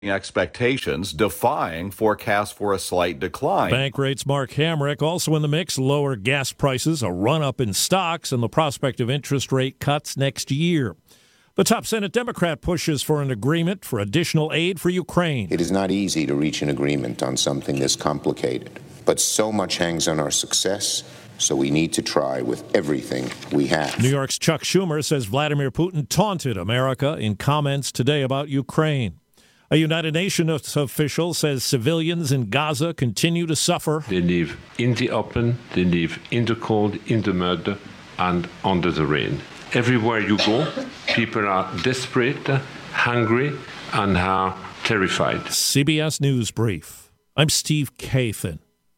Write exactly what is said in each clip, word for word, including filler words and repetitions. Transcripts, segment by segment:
expectations, defying forecasts for a slight decline. Bankrate's Mark Hamrick also in the mix. Lower gas prices, a run-up in stocks, and the prospect of interest rate cuts next year. The top Senate Democrat pushes for an agreement for additional aid for Ukraine. It is not easy to reach an agreement on something this complicated, but so much hangs on our success, so we need to try with everything we have. New York's Chuck Schumer says Vladimir Putin taunted America in comments today about Ukraine. A United Nations official says civilians in Gaza continue to suffer. They live in the open, they live in the cold, in the mud, and under the rain. Everywhere you go, people are desperate, hungry, and are terrified. C B S News Brief. I'm Steve Kathan.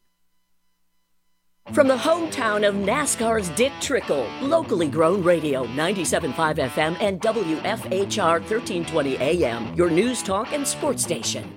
From the hometown of NASCAR's Dick Trickle, locally grown radio, ninety-seven point five F M and W F H R thirteen twenty A M, your news talk and sports station.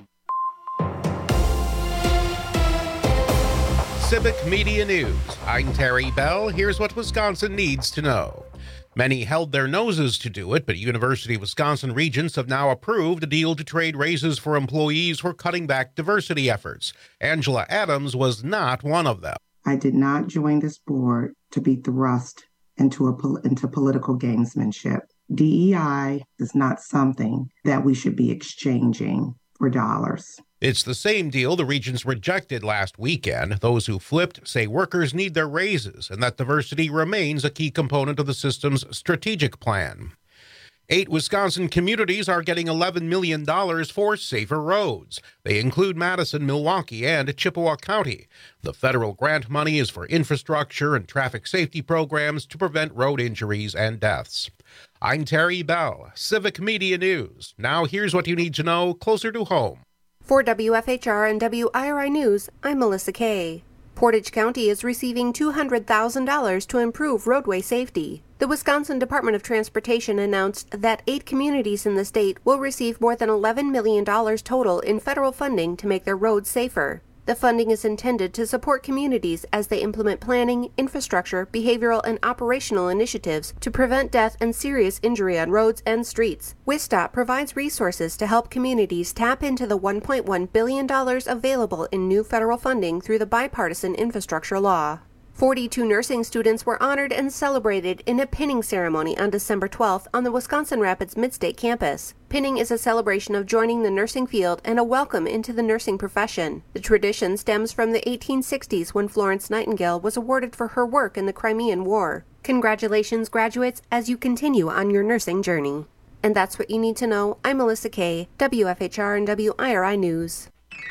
Civic Media News. I'm Terry Bell. Here's what Wisconsin needs to know. Many held their noses to do it, but University of Wisconsin regents have now approved a deal to trade raises for employees who are cutting back diversity efforts. Angela Adams was not one of them. I did not join this board to be thrust into a into political gamesmanship. D E I is not something that we should be exchanging for dollars. It's the same deal the regents rejected last weekend. Those who flipped say workers need their raises and that diversity remains a key component of the system's strategic plan. Eight Wisconsin communities are getting eleven million dollars for safer roads. They include Madison, Milwaukee, and Chippewa County. The federal grant money is for infrastructure and traffic safety programs to prevent road injuries and deaths. I'm Terry Bell, Civic Media News. Now here's what you need to know closer to home. For W F H R and W I R I News, I'm Melissa Kay. Portage County is receiving two hundred thousand dollars to improve roadway safety. The Wisconsin Department of Transportation announced that eight communities in the state will receive more than eleven million dollars total in federal funding to make their roads safer. The funding is intended to support communities as they implement planning, infrastructure, behavioral, and operational initiatives to prevent death and serious injury on roads and streets. WisDOT provides resources to help communities tap into the one point one billion dollars available in new federal funding through the bipartisan infrastructure law. forty-two nursing students were honored and celebrated in a pinning ceremony on December twelfth on the Wisconsin Rapids Midstate campus. Pinning is a celebration of joining the nursing field and a welcome into the nursing profession. The tradition stems from the eighteen sixties when Florence Nightingale was awarded for her work in the Crimean War. Congratulations, graduates, as you continue on your nursing journey. And that's what you need to know. I'm Melissa Kay, W F H R and W I R I News.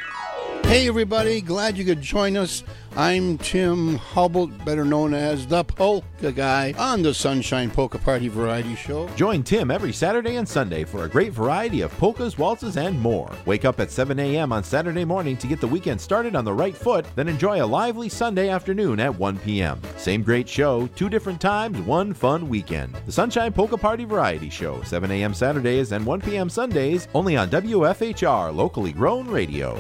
Hey everybody, glad you could join us. I'm Tim Hubble, better known as the Polka Guy, on the Sunshine Polka Party Variety Show. Join Tim every Saturday and Sunday for a great variety of polkas, waltzes, and more. Wake up at seven a.m. on Saturday morning to get the weekend started on the right foot, then enjoy a lively Sunday afternoon at one p.m. Same great show, two different times, one fun weekend. The Sunshine Polka Party Variety Show, seven a.m. Saturdays and one p.m. Sundays, only on W F H R, locally grown radio.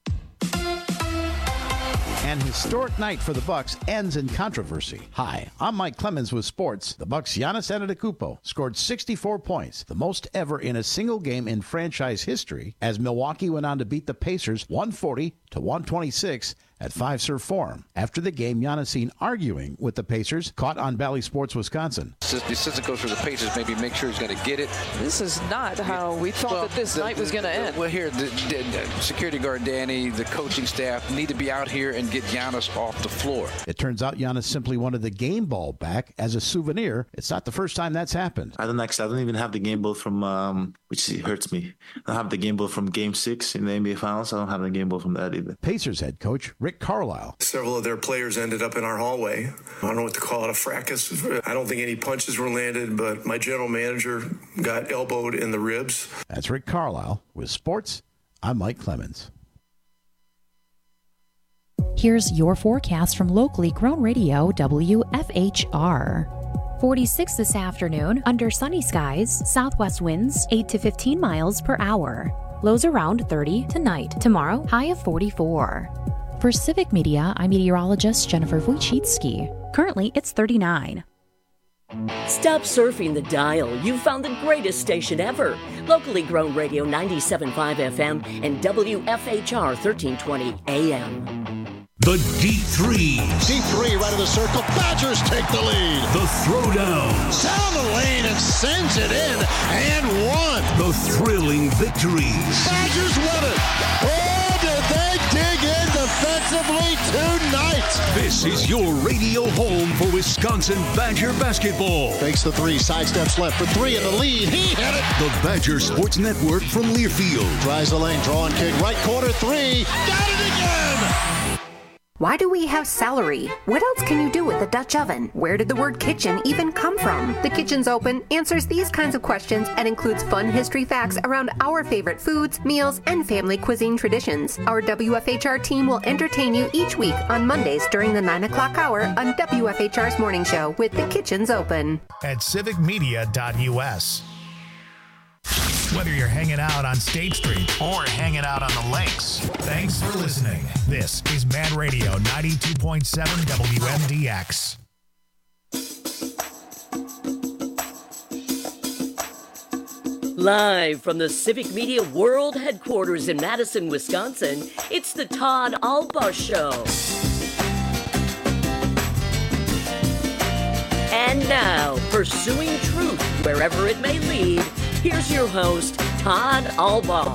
An historic night for the Bucks ends in controversy. Hi, I'm Mike Clemens with sports. The Bucks' Giannis Antetokounmpo scored sixty-four points, the most ever in a single game in franchise history, as Milwaukee went on to beat the Pacers one forty to one twenty-six at Fiserv Forum. After the game, Giannis seen arguing with the Pacers, caught on Bally Sports Wisconsin. The assistant coach for the Pacers, maybe make sure he's going to get it. This is not how we thought well, that this the, night was going to end. Well, here, the, the, the security guard Danny, the coaching staff need to be out here and get Giannis off the floor. It turns out Giannis simply wanted the game ball back as a souvenir. It's not the first time that's happened. I don't actually, I don't even have the game ball from, um, which hurts me. I don't have the game ball from Game Six in the N B A Finals. I don't have the game ball from that either. Pacers head coach Rick Carlisle. Several of their players ended up in our hallway. I don't know what to call it, a fracas. I don't think any punches were landed, but my general manager got elbowed in the ribs. That's Rick Carlisle with sports. I'm Mike Clemens. Here's your forecast from locally grown radio W F H R. forty-six this afternoon, under sunny skies, southwest winds eight to fifteen miles per hour. Lows around thirty tonight. Tomorrow, high of forty-four. For Civic Media, I'm meteorologist Jennifer Wojcicki. Currently, it's thirty-nine. Stop surfing the dial. You've found the greatest station ever. Locally grown radio ninety-seven point five F M and W F H R thirteen twenty A M. The deep threes. Deep three right of the circle. Badgers take the lead. The throwdowns. Down the lane and sends it in and one. The thrilling victories. Badgers win it. Oh, did they dig in defensively tonight? This is your radio home for Wisconsin Badger basketball. Fakes the three, sidesteps left for three in the lead. He hit it. The Badger Sports Network from Learfield. Drives the lane, drawing kick, right corner three. Got it again. Why do we have celery? What else can you do with a Dutch oven? Where did the word kitchen even come from? The Kitchen's Open answers these kinds of questions and includes fun history facts around our favorite foods, meals, and family cuisine traditions. Our W F H R team will entertain you each week on Mondays during the nine o'clock hour on W F H R's Morning Show with The Kitchen's Open. At civic media dot U S. Whether you're hanging out on State Street or hanging out on the lakes, thanks for listening. This is Mad Radio ninety-two point seven W M D X. Live from the Civic Media World Headquarters in Madison, Wisconsin, it's the Todd Alba Show. And now, pursuing truth wherever it may lead, here's your host, Todd Alba.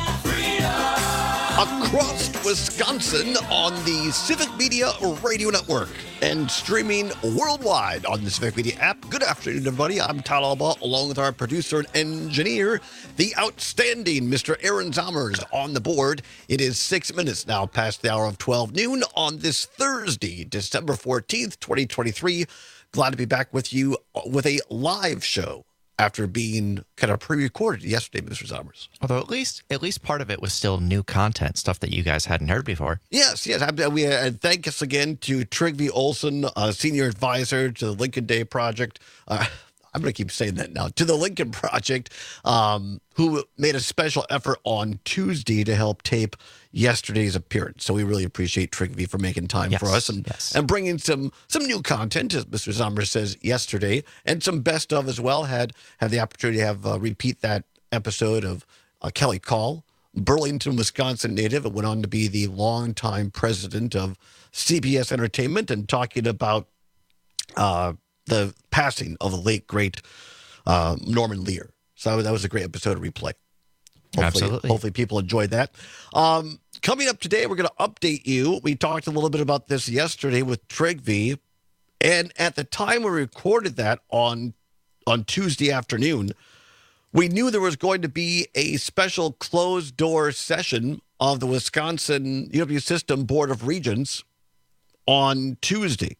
Across Wisconsin on the Civic Media Radio Network and streaming worldwide on the Civic Media app. Good afternoon, everybody. I'm Todd Alba, along with our producer and engineer, the outstanding Mister Aaron Zommers on the board. It is six minutes now past the hour of twelve noon on this Thursday, December fourteenth, twenty twenty-three. Glad to be back with you with a live show after being kind of pre-recorded yesterday, Mister Zommers. Although at least at least part of it was still new content, stuff that you guys hadn't heard before. Yes, yes. We uh, thank us again to Trygve Olsen, uh, senior advisor to the Lincoln Day Project. Uh, I'm going to keep saying that now. To the Lincoln Project, um, who made a special effort on Tuesday to help tape yesterday's appearance. So we really appreciate Trygve for making time yes, for us and, yes. and bringing some some new content, as Mister Zommers says yesterday, and some best of as well. Had had the opportunity to have uh, repeat that episode of uh, Kelly Call, Burlington, Wisconsin native. It went on to be the longtime president of C B S Entertainment, and talking about uh, the passing of the late, great uh, Norman Lear. So that was a great episode to replay. Hopefully, Absolutely. Hopefully people enjoyed that. Um, coming up today, we're going to update you. We talked a little bit about this yesterday with Trygve, and at the time we recorded that on on Tuesday afternoon, we knew there was going to be a special closed-door session of the Wisconsin U W System Board of Regents on Tuesday.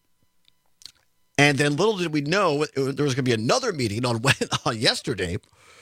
And then little did we know there was going to be another meeting on, on yesterday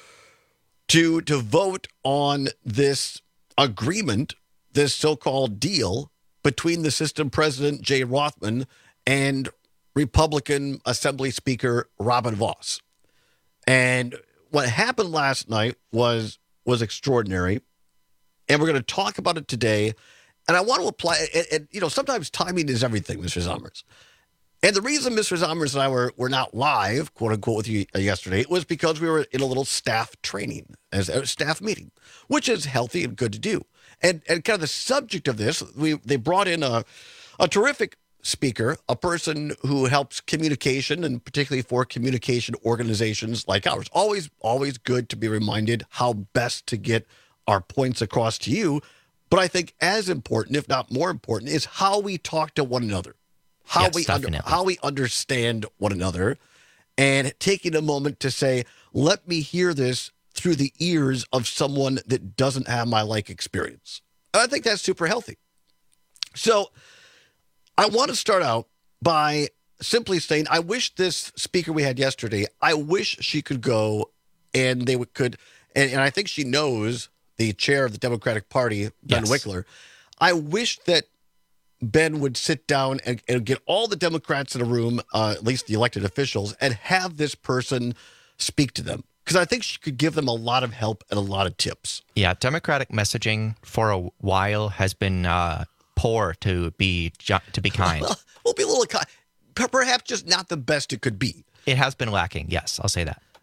to to vote on this agreement, this so-called deal between the system president, Jay Rothman, and Republican Assembly Speaker Robin Vos. And what happened last night was was extraordinary, and we're going to talk about it today. And I want to apply, and, and you know, sometimes timing is everything, Mister Zommers. And the reason Mister Zommers and I were, were not live, quote unquote, with you yesterday was because we were in a little staff training, as a staff meeting, which is healthy and good to do. And and kind of the subject of this, we they brought in a a terrific speaker, a person who helps communication, and particularly for communication organizations like ours. Always, always good to be reminded how best to get our points across to you. But I think as important, if not more important, is how we talk to one another. How yes, we under, how we understand one another, and taking a moment to say, let me hear this through the ears of someone that doesn't have my like experience. I think that's super healthy. So I want to start out by simply saying, I wish this speaker we had yesterday, I wish she could go and they would, could, and, and I think she knows the chair of the Democratic Party, Ben yes. Wickler. I wish that Ben would sit down and, and get all the Democrats in a room, uh, at least the elected officials, and have this person speak to them. Because I think she could give them a lot of help and a lot of tips. Yeah, Democratic messaging for a while has been uh, poor, to be to be kind. Well, we'll be a little kind. Perhaps just not the best it could be. It has been lacking, yes, I'll say that.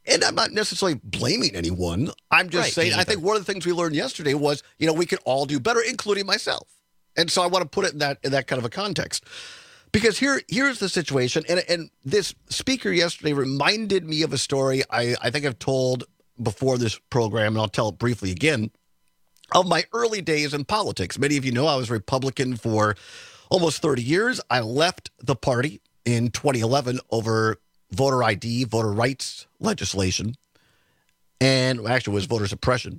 and I'm not necessarily blaming anyone. I'm just Right, saying, me I think one of the things we learned yesterday was, you know, we could all do better, including myself. And so I want to put it in that in that kind of a context. Because here, here's the situation, and and this speaker yesterday reminded me of a story I, I think I've told before this program, and I'll tell it briefly again, of my early days in politics. Many of you know I was Republican for almost thirty years. I left the party in twenty eleven over voter I D, voter rights legislation, and actually it was voter suppression.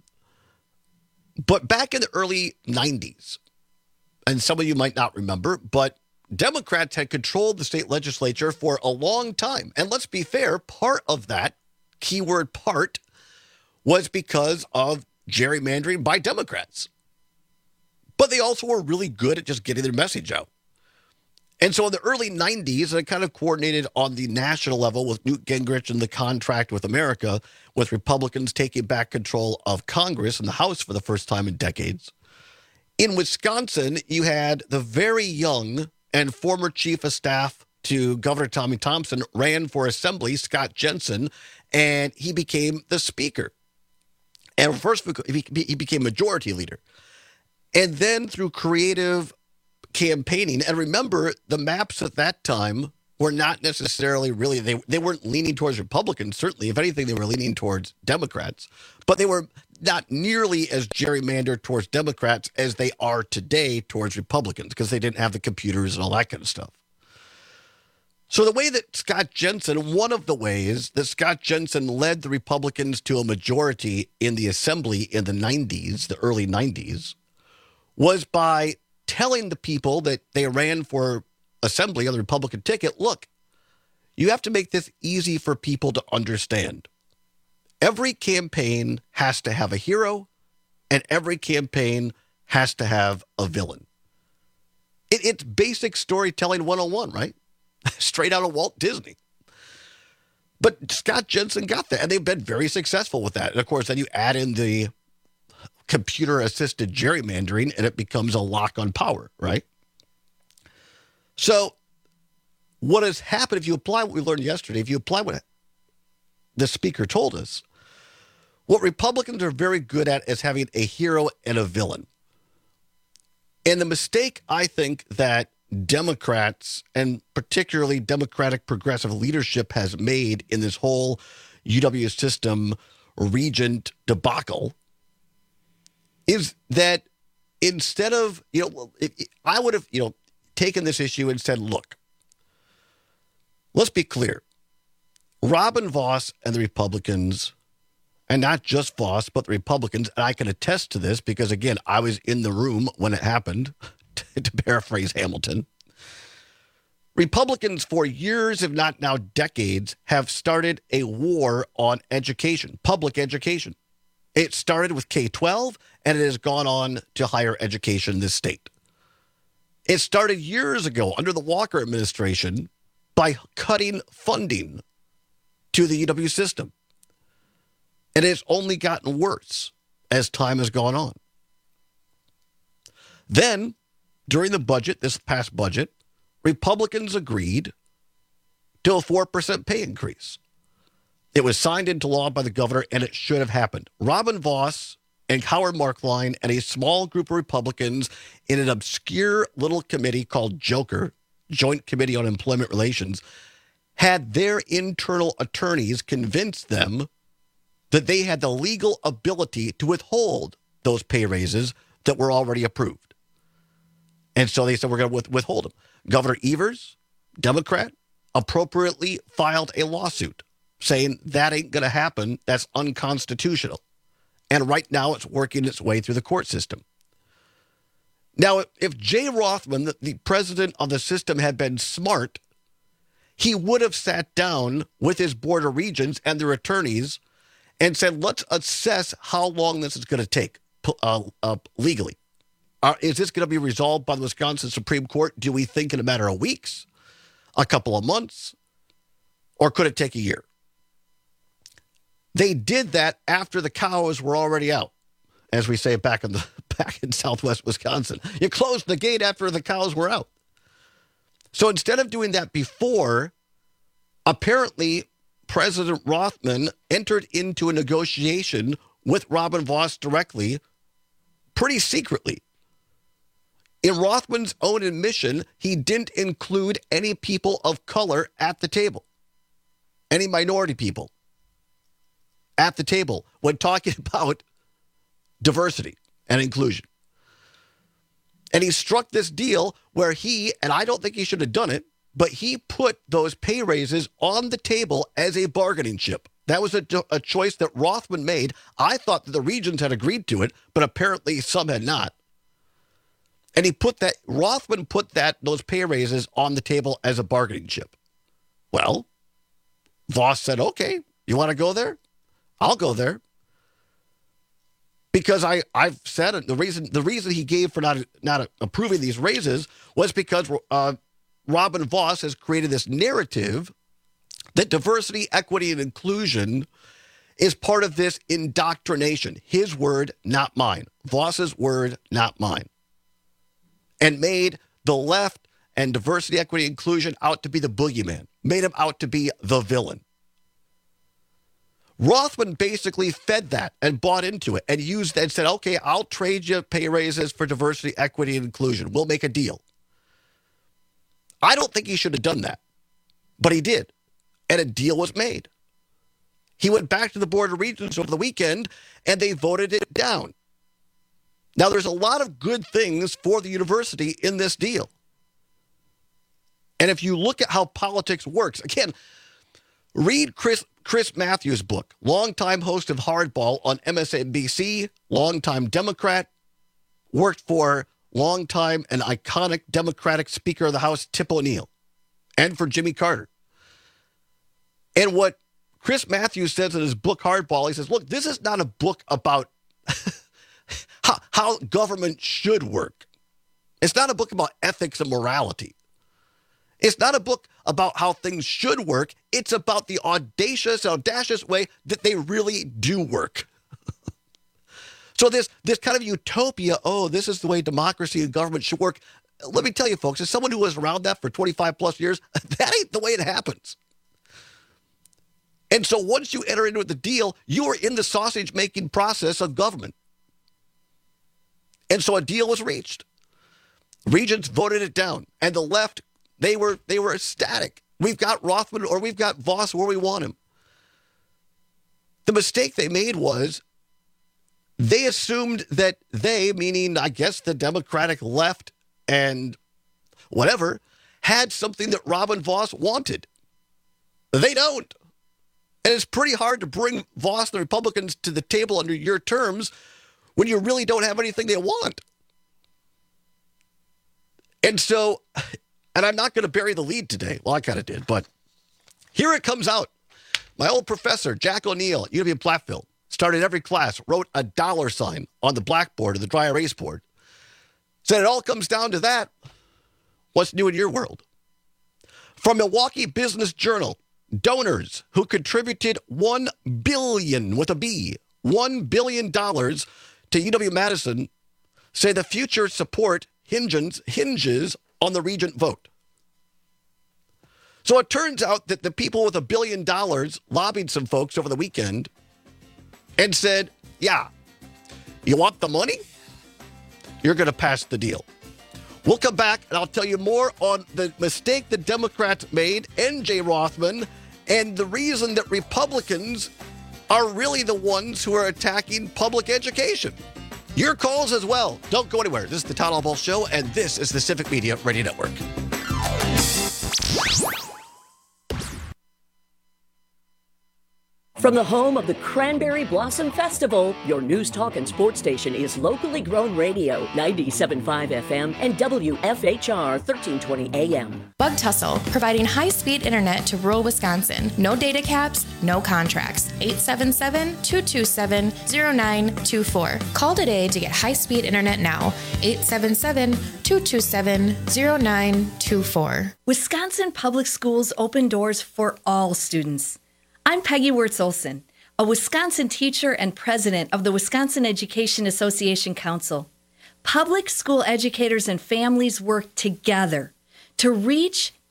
But back in the early nineties, and some of you might not remember, but Democrats had controlled the state legislature for a long time. And let's be fair, part of that, keyword part, was because of gerrymandering by Democrats. But they also were really good at just getting their message out. And so in the early nineties, it kind of coordinated on the national level with Newt Gingrich and the contract with America, with Republicans taking back control of Congress and the House for the first time in decades. In Wisconsin, you had the very young and former chief of staff to Governor Tommy Thompson ran for assembly, Scott Jensen, and he became the speaker. And first, he became majority leader. And then through creative campaigning, and remember, the maps at that time were not necessarily really, they, they weren't leaning towards Republicans, certainly. If anything, they were leaning towards Democrats. But they were not nearly as gerrymandered towards Democrats as they are today towards Republicans, because they didn't have the computers and all that kind of stuff. So the way that Scott Jensen, one of the ways that Scott Jensen led the Republicans to a majority in the assembly in the nineties, the early nineties, was by telling the people that they ran for assembly on the Republican ticket, look, you have to make this easy for people to understand. Every campaign has to have a hero, and every campaign has to have a villain. It, it's basic storytelling one oh one, right? Straight out of Walt Disney. But Scott Jensen got that, and they've been very successful with that. And of course, then you add in the computer-assisted gerrymandering, and it becomes a lock on power, right? So what has happened, if you apply what we learned yesterday, if you apply what the speaker told us, what Republicans are very good at is having a hero and a villain. And the mistake, I think, that Democrats, and particularly Democratic progressive leadership, has made in this whole U W system regent debacle is that instead of, you know, it, it, I would have, you know, taken this issue and said, look, let's be clear. Robin Vos and the Republicans, and not just Vos, but the Republicans, and I can attest to this because, again, I was in the room when it happened, to paraphrase Hamilton. Republicans for years, if not now decades, have started a war on education, public education. It started with K twelve, and it has gone on to higher education in this state. It started years ago under the Walker administration by cutting funding to the U W system. And it's only gotten worse as time has gone on. Then, during the budget, this past budget, Republicans agreed to a four percent pay increase. It was signed into law by the governor, and it should have happened. Robin Vos and Howard Markline and a small group of Republicans in an obscure little committee called JOKER, Joint Committee on Employment Relations, had their internal attorneys convince them that they had the legal ability to withhold those pay raises that were already approved. And so they said, we're going to withhold them. Governor Evers, Democrat, appropriately filed a lawsuit saying that ain't going to happen. That's unconstitutional. And right now it's working its way through the court system. Now, if Jay Rothman, the, the president of the system, had been smart, he would have sat down with his board of regents and their attorneys and said, let's assess how long this is going to take uh, uh, legally. Uh, is this going to be resolved by the Wisconsin Supreme Court? Do we think in a matter of weeks, a couple of months, or could it take a year? They did that after the cows were already out, as we say back in the back in Southwest Wisconsin. You closed the gate after the cows were out. So instead of doing that before, apparently President Rothman entered into a negotiation with Robin Vos directly, pretty secretly. In Rothman's own admission, he didn't include any people of color at the table, any minority people at the table when talking about diversity and inclusion. And he struck this deal where he, and I don't think he should have done it, but he put those pay raises on the table as a bargaining chip. That was a, a choice that Rothman made. I thought that the regions had agreed to it, but apparently some had not. And he put that, Rothman put that, those pay raises on the table as a bargaining chip. Well, Vos said, okay, you want to go there? I'll go there. Because I, I've said it, the reason the reason he gave for not, not approving these raises was because uh, Robin Vos has created this narrative that diversity, equity, and inclusion is part of this indoctrination. His word, not mine. Vos's word, not mine. And made the left and diversity, equity, inclusion out to be the boogeyman. Made him out to be the villain. Rothman basically fed that and bought into it and used that and said, okay, I'll trade you pay raises for diversity, equity, and inclusion. We'll make a deal. I don't think he should have done that, but he did. And a deal was made. He went back to the Board of Regents over the weekend and they voted it down. Now, there's a lot of good things for the university in this deal. And if you look at how politics works, again, read Chris Chris Matthews' book, longtime host of Hardball on M S N B C, longtime Democrat, worked for longtime and iconic Democratic Speaker of the House, Tip O'Neill, and for Jimmy Carter. And what Chris Matthews says in his book, Hardball, he says, look, this is not a book about how, how government should work. It's not a book about ethics and morality. It's not a book about how things should work. It's about the audacious, audacious way that they really do work. So this, this kind of utopia, oh, this is the way democracy and government should work. Let me tell you, folks, as someone who was around that for twenty-five plus years, that ain't the way it happens. And so once you enter into the deal, you are in the sausage-making process of government. And so a deal was reached. Regents voted it down. And the left, they were they were ecstatic. We've got Rothman or we've got Vos where we want him. The mistake they made was they assumed that they, meaning I guess the Democratic left and whatever, had something that Robin Vos wanted. They don't. And it's pretty hard to bring Vos and the Republicans to the table under your terms when you really don't have anything they want. And so, and I'm not going to bury the lead today. Well, I kind of did, but here it comes out. My old professor, Jack O'Neill at U W M Platteville, started every class, wrote a dollar sign on the blackboard of the dry erase board. Said it all comes down to that. What's new in your world? From Milwaukee Business Journal, donors who contributed one billion dollars with a B, one billion dollars to U W-Madison say the future support hinges, hinges on the Regent vote. So it turns out that the people with a billion dollars lobbied some folks over the weekend and said, yeah, you want the money? You're going to pass the deal. We'll come back and I'll tell you more on the mistake the Democrats made, N J Rothman, and the reason that Republicans are really the ones who are attacking public education. Your calls as well. Don't go anywhere. This is the Town Hall Pulse Show, and this is the Civic Media Radio Network. From the home of the Cranberry Blossom Festival, your news, talk, and sports station is locally grown radio, ninety-seven point five F M and W F H R thirteen twenty A M. Bug Tussle, providing high-speed internet to rural Wisconsin. No data caps, no contracts. eight seven seven, two two seven, zero nine two four. Call today to get high-speed internet now. eight seven seven, two two seven, zero nine two four. Wisconsin Public Schools open doors for all students. I'm Peggy Wirtz-Olson, a Wisconsin teacher and president of the Wisconsin Education Association Council. Public school educators and families work together to reach,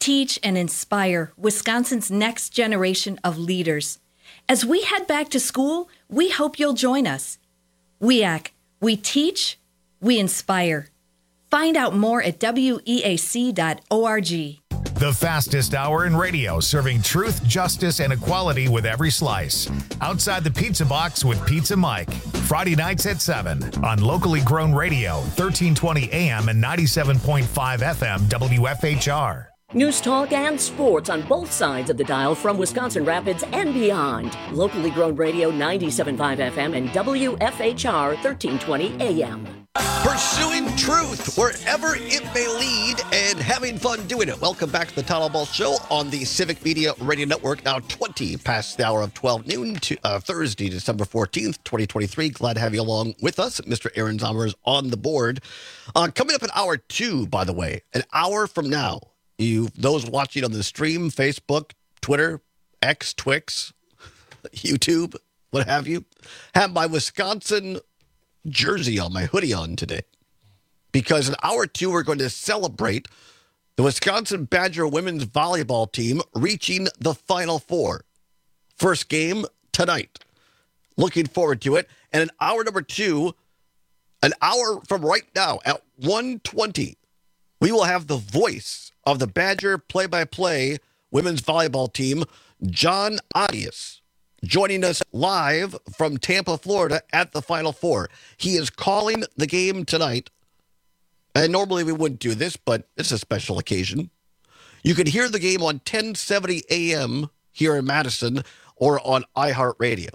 teach, and inspire Wisconsin's next generation of leaders. As we head back to school, we hope you'll join us. W E A C, we teach, we inspire. Find out more at W E A C dot org. The fastest hour in radio, serving truth, justice, and equality with every slice. Outside the Pizza Box with Pizza Mike. Friday nights at seven on locally grown radio, thirteen twenty A M and ninety-seven point five F M W F H R. News, talk, and sports on both sides of the dial from Wisconsin Rapids and beyond. Locally grown radio, ninety-seven point five F M and W F H R, thirteen twenty A M. Pursuing truth wherever it may lead and having fun doing it. Welcome back to the Todd Ball Show on the Civic Media Radio Network. Now twenty past the hour of twelve noon, to, uh, Thursday, December fourteenth, twenty twenty-three. Glad to have you along with us. Mister Aaron Zomer is on the board. Uh, coming up in hour two, by the way, an hour from now, you those watching on the stream, Facebook, Twitter, X, Twix, YouTube, what have you, have my Wisconsin jersey on, my hoodie on today. Because in hour two, we're going to celebrate the Wisconsin Badger women's volleyball team reaching the Final Four. First game tonight. Looking forward to it. And in hour number two, an hour from right now at one twenty, we will have the voice of the Badger play-by-play women's volleyball team, John Adias, joining us live from Tampa, Florida at the Final Four. He is calling the game tonight. And normally we wouldn't do this, but it's a special occasion. You can hear the game on ten seventy A M here in Madison or on iHeartRadio.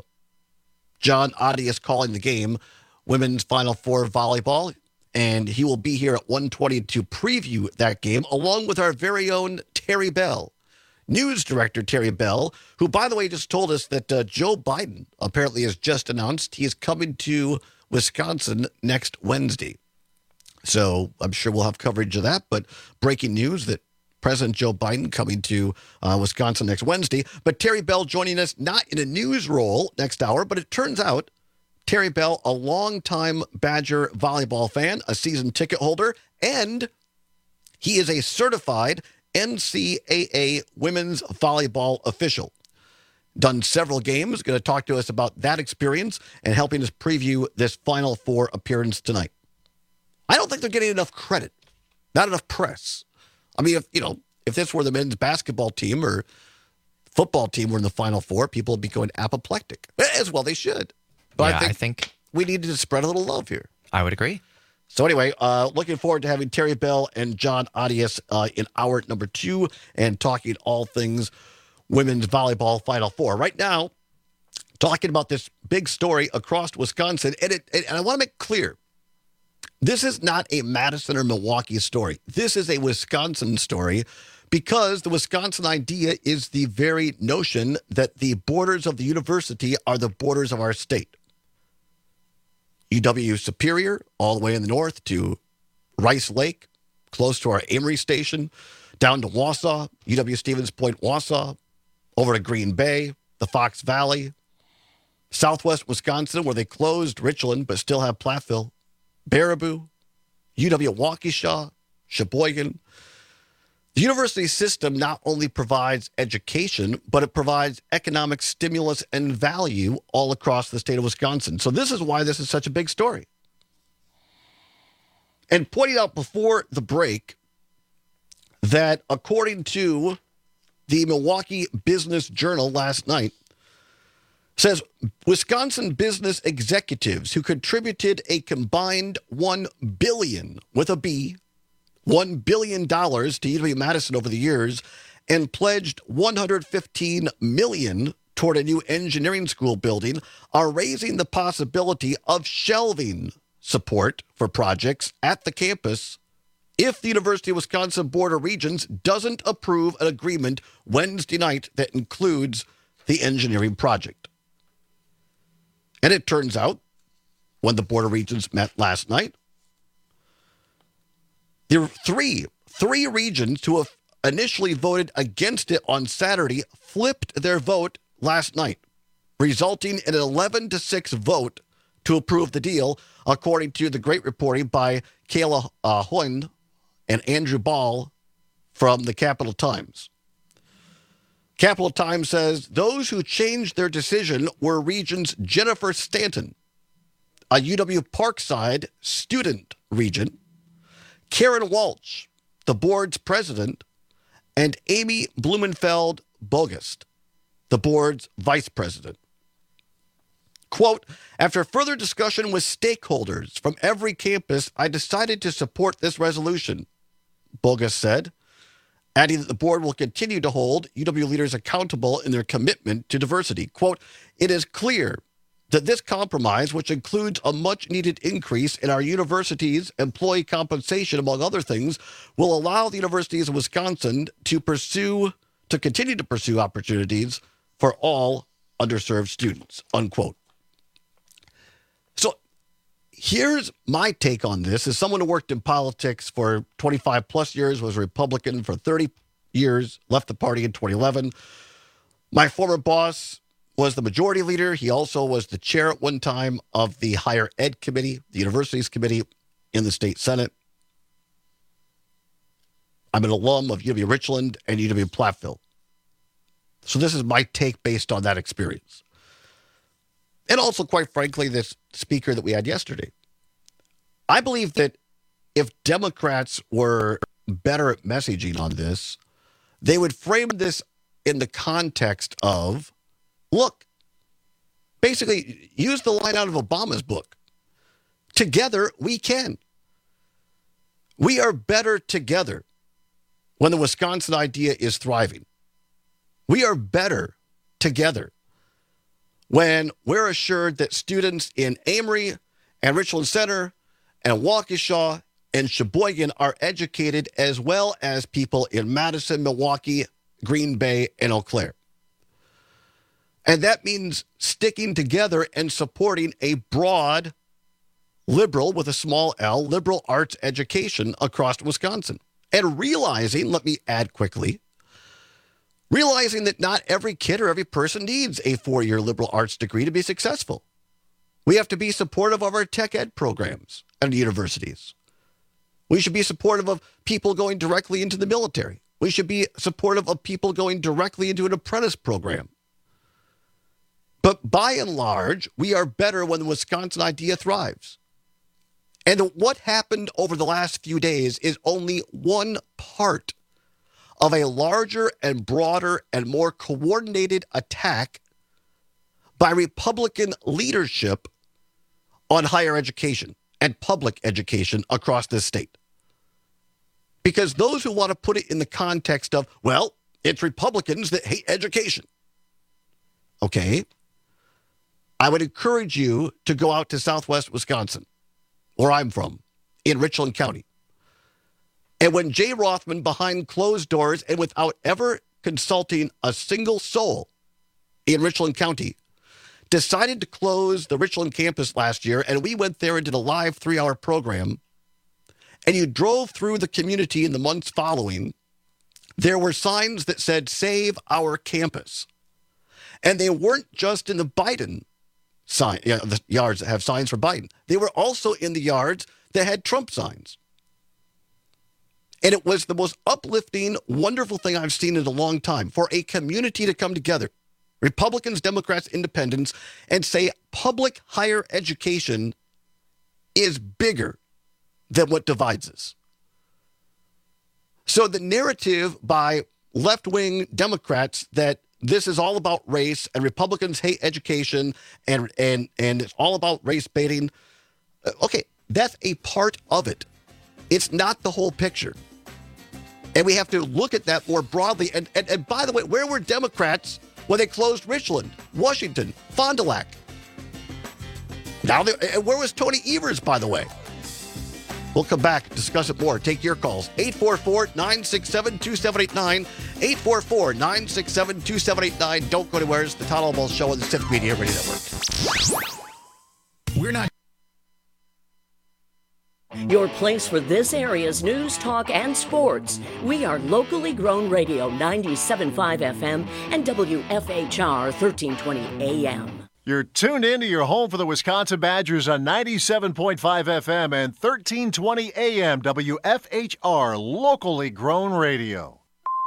John Adias calling the game, women's Final Four volleyball. And he will be here at one twenty to preview that game, along with our very own Terry Bell. News director Terry Bell, who, by the way, just told us that uh, Joe Biden apparently has just announced he is coming to Wisconsin next Wednesday. So I'm sure we'll have coverage of that. But breaking news that President Joe Biden coming to uh, Wisconsin next Wednesday. But Terry Bell joining us not in a news role next hour, but it turns out Terry Bell, a longtime Badger volleyball fan, a season ticket holder, and he is a certified N C A A women's volleyball official. Done several games, going to talk to us about that experience and helping us preview this Final Four appearance tonight. I don't think they're getting enough credit, not enough press. I mean, if you know, if this were the men's basketball team or football team were in the Final Four, people would be going apoplectic. As well they should. But yeah, I, think I think we need to spread a little love here. I would agree. So anyway, uh, looking forward to having Terry Bell and John Adias uh, in hour number two and talking all things women's volleyball Final Four. Right now, talking about this big story across Wisconsin, and, it, and I want to make clear, this is not a Madison or Milwaukee story. This is a Wisconsin story because the Wisconsin idea is the very notion that the borders of the university are the borders of our state. U W Superior, all the way in the north to Rice Lake, close to our Amory station, down to Wausau, U W Stevens Point, Wausau, over to Green Bay, the Fox Valley, southwest Wisconsin, where they closed Richland but still have Platteville, Baraboo, U W Waukesha, Sheboygan. The university system not only provides education, but it provides economic stimulus and value all across the state of Wisconsin. So this is why this is such a big story. And pointing out before the break that according to the Milwaukee Business Journal last night, says Wisconsin business executives who contributed a combined one billion dollars with a B, one billion dollars to U W Madison over the years and pledged one hundred fifteen million dollars toward a new engineering school building are raising the possibility of shelving support for projects at the campus if the University of Wisconsin Board of Regents doesn't approve an agreement Wednesday night that includes the engineering project. And it turns out, when the Board of Regents met last night, there were three, three regions who have initially voted against it on Saturday flipped their vote last night, resulting in an eleven to six vote to approve the deal, according to the great reporting by Kayla uh, Hoyne and Andrew Ball from the Capital Times. Capital Times says, those who changed their decision were Regents Jennifer Stanton, a U W Parkside student regent, Karen Walsh, the board's president, and Amy Blumenfeld-Bogust, the board's vice president. Quote, after further discussion with stakeholders from every campus, I decided to support this resolution, Bogus said, adding that the board will continue to hold U W leaders accountable in their commitment to diversity. Quote, it is clear that this compromise, which includes a much-needed increase in our university's employee compensation, among other things, will allow the universities of Wisconsin to pursue, to continue to pursue opportunities for all underserved students, unquote. So here's my take on this. As someone who worked in politics for twenty-five plus years, was a Republican for thirty years, left the party in twenty eleven. My former boss was the majority leader. He also was the chair at one time of the Higher Ed Committee, the Universities Committee in the state Senate. I'm an alum of U W Richland and U W Platteville. So this is my take based on that experience. And also, quite frankly, this speaker that we had yesterday. I believe that if Democrats were better at messaging on this, they would frame this in the context of, look, basically use the line out of Obama's book. Together, we can. We are better together when the Wisconsin idea is thriving. We are better together when we're assured that students in Amory and Richland Center and Waukesha and Sheboygan are educated as well as people in Madison, Milwaukee, Green Bay, and Eau Claire. And that means sticking together and supporting a broad, liberal, with a small L, liberal arts education across Wisconsin. And realizing, let me add quickly, realizing that not every kid or every person needs a four-year liberal arts degree to be successful. We have to be supportive of our tech ed programs and universities. We should be supportive of people going directly into the military. We should be supportive of people going directly into an apprentice program. But by and large, we are better when the Wisconsin idea thrives. And what happened over the last few days is only one part of a larger and broader and more coordinated attack by Republican leadership on higher education and public education across this state. Because those who want to put it in the context of, well, it's Republicans that hate education. Okay. I would encourage you to go out to Southwest Wisconsin, where I'm from, in Richland County. And when Jay Rothman, behind closed doors and without ever consulting a single soul in Richland County, decided to close the Richland campus last year, and we went there and did a live three-hour program, and you drove through the community in the months following, there were signs that said, save our campus. And they weren't just in the Biden sign, yeah, the yards that have signs for Biden. They were also in the yards that had Trump signs. And it was the most uplifting, wonderful thing I've seen in a long time for a community to come together, Republicans, Democrats, Independents, and say public higher education is bigger than what divides us. So the narrative by left-wing Democrats that this is all about race and Republicans hate education and and and it's all about race baiting, okay, that's a part of it. It's not the whole picture. And we have to look at that more broadly. And, and, and by the way, where were Democrats when they closed Richland, Washington, Fond du Lac? Now, and where was Tony Evers, by the way? We'll come back, discuss it more. Take your calls. eight four four, nine six seven, two seven eight nine. eight four four, nine six seven, two seven eight nine. Don't go anywhere. It's the Todd Albaugh Show on the Civic Media Radio Network. We're not. Your place for this area's news, talk, and sports. We are locally grown radio ninety-seven point five F M and W F H R thirteen twenty A M. You're tuned in to your home for the Wisconsin Badgers on ninety-seven point five F M and thirteen twenty A M W F H R, locally grown radio.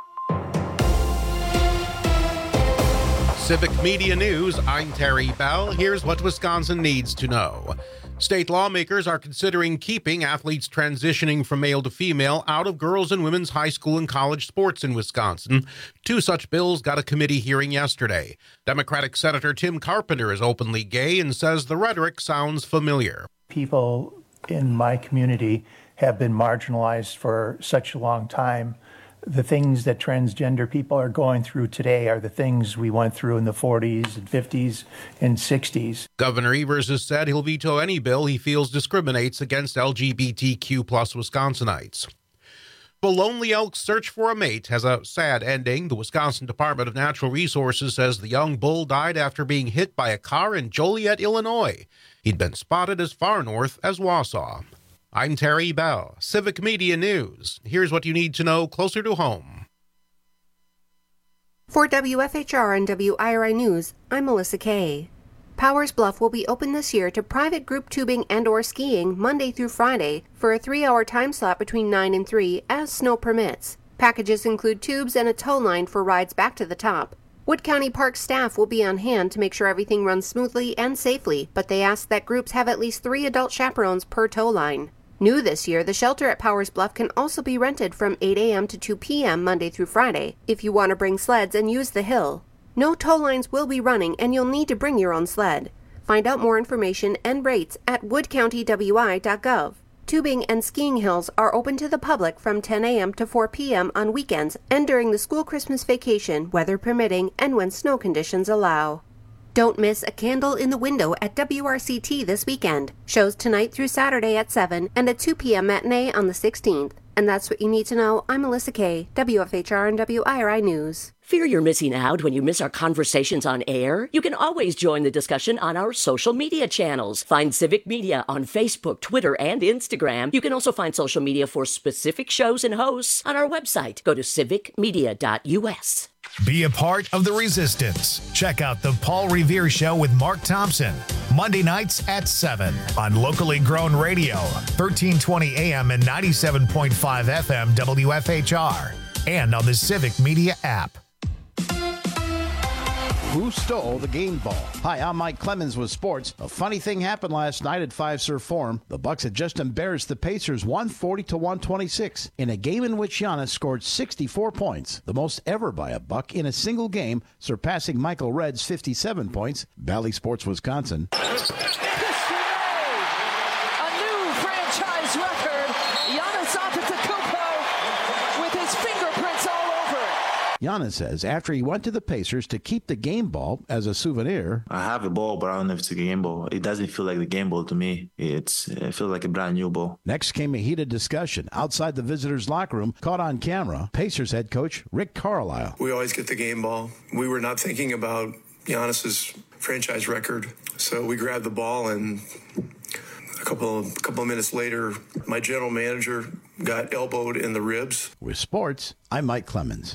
Civic Media News, I'm Terry Bell. Here's what Wisconsin needs to know. State lawmakers are considering keeping athletes transitioning from male to female out of girls' and women's high school and college sports in Wisconsin. Two such bills got a committee hearing yesterday. Democratic Senator Tim Carpenter is openly gay and says the rhetoric sounds familiar. People in my community have been marginalized for such a long time. The things that transgender people are going through today are the things we went through in the forties and fifties and sixties. Governor Evers has said he'll veto any bill he feels discriminates against L G B T Q plus Wisconsinites. The Lonely Elk's search for a mate has a sad ending. The Wisconsin Department of Natural Resources says the young bull died after being hit by a car in Joliet, Illinois. He'd been spotted as far north as Wausau. I'm Terry Bell, Civic Media News. Here's what you need to know closer to home. For W F H R and W I R I News, I'm Melissa Kay. Powers Bluff will be open this year to private group tubing and or skiing Monday through Friday for a three-hour time slot between nine and three as snow permits. Packages include tubes and a tow line for rides back to the top. Wood County Park staff will be on hand to make sure everything runs smoothly and safely, but they ask that groups have at least three adult chaperones per tow line. New this year, the shelter at Powers Bluff can also be rented from eight a.m. to two p.m. Monday through Friday if you want to bring sleds and use the hill. No tow lines will be running and you'll need to bring your own sled. Find out more information and rates at wood county w i dot gov. Tubing and skiing hills are open to the public from ten a.m. to four p.m. on weekends and during the school Christmas vacation, weather permitting, and when snow conditions allow. Don't miss A Candle in the Window at W R C T this weekend. Shows tonight through Saturday at seven and a two p.m. matinee on the sixteenth. And that's what you need to know. I'm Melissa Kay, W F H R and W I R I News. Fear you're missing out when you miss our conversations on air? You can always join the discussion on our social media channels. Find Civic Media on Facebook, Twitter, and Instagram. You can also find social media for specific shows and hosts on our website. Go to civic media dot u s. Be a part of the resistance. Check out The Paul Revere Show with Mark Thompson, Monday nights at seven on locally grown radio, thirteen twenty A M and ninety-seven point five F M W F H R, and on the Civic Media app. Who stole the game ball? Hi, I'm Mike Clemens with sports. A funny thing happened last night at Fiserv Forum. The Bucks had just embarrassed the Pacers one forty to one twenty-six in a game in which Giannis scored sixty-four points, the most ever by a Buck in a single game, surpassing Michael Redd's fifty-seven points. Valley Sports, Wisconsin. A new franchise record. Giannis Antetokounmpo with his fingerprints all over it. Giannis says after he went to the Pacers to keep the game ball as a souvenir. I have a ball, but I don't know if it's a game ball. It doesn't feel like the game ball to me. It's it feels like a brand new ball. Next came a heated discussion outside the visitors' locker room, caught on camera. Pacers head coach Rick Carlisle. We always get the game ball. We were not thinking about Giannis's franchise record, so we grabbed the ball, and a couple of, a couple of minutes later, my general manager got elbowed in the ribs. With sports, I'm Mike Clemens.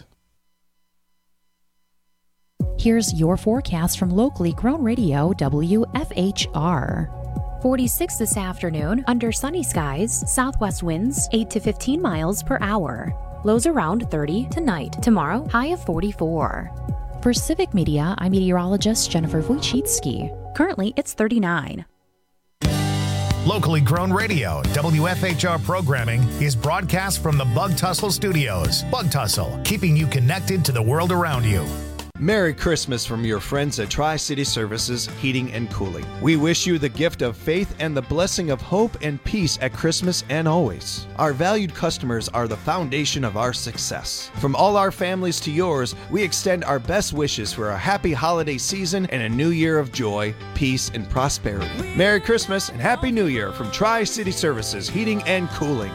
Here's your forecast from locally grown radio W F H R. forty-six this afternoon, under sunny skies, southwest winds eight to fifteen miles per hour. Lows around thirty tonight. Tomorrow, high of forty-four. For Civic Media, I'm meteorologist Jennifer Wojcicki. Currently, it's thirty-nine. Locally grown radio, W F H R programming is broadcast from the Bug Tussle Studios. Bug Tussle, keeping you connected to the world around you. Merry Christmas from your friends at Tri-City Services Heating and Cooling. We wish you the gift of faith and the blessing of hope and peace at Christmas and always. Our valued customers are the foundation of our success. From all our families to yours, we extend our best wishes for a happy holiday season and a new year of joy, peace, and prosperity. Merry Christmas and Happy New Year from Tri-City Services Heating and Cooling.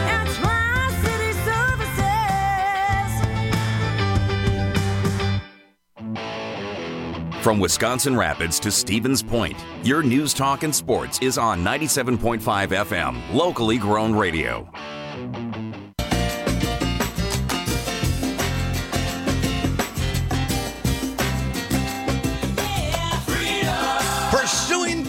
From Wisconsin Rapids to Stevens Point, your news, talk, and sports is on ninety-seven point five F M, locally grown radio.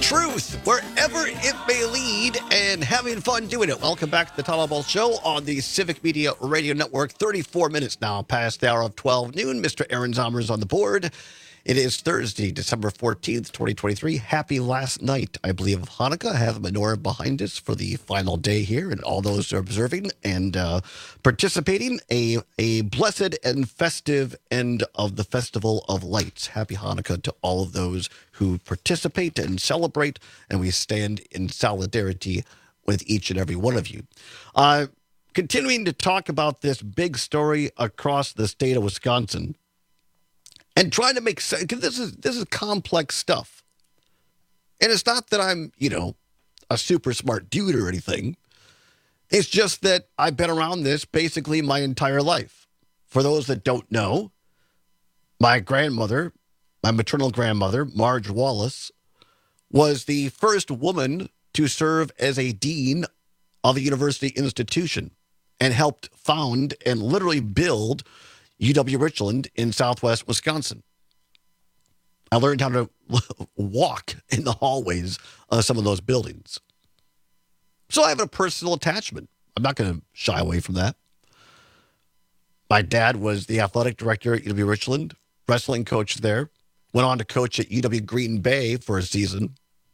truth, wherever it may lead, and having fun doing it. Welcome back to the Tom Ball Show on the Civic Media Radio Network. thirty-four minutes now past the hour of twelve noon. Mister Aaron Zomer is on the board. It is Thursday, December fourteenth, twenty twenty-three. Happy last night, I believe, of Hanukkah. I have the menorah behind us for the final day here, and all those who are observing and uh, participating. A, a blessed and festive end of the Festival of Lights. Happy Hanukkah to all of those who participate and celebrate, and we stand in solidarity with each and every one of you. Uh, continuing to talk about this big story across the state of Wisconsin, and trying to make sense, because this is, this is complex stuff. And it's not that I'm, you know, a super smart dude or anything. It's just that I've been around this basically my entire life. For those that don't know, my grandmother, my maternal grandmother, Marge Wallace, was the first woman to serve as a dean of a university institution and helped found and literally build U W-Richland in southwest Wisconsin. I learned how to walk in the hallways of some of those buildings. So I have a personal attachment. I'm not going to shy away from that. My dad was the athletic director at U W-Richland, wrestling coach there, went on to coach at U W-Green Bay for a season.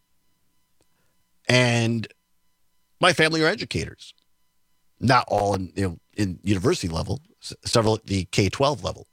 And my family are educators. Not all in, you know, in university level, several at the K twelve level.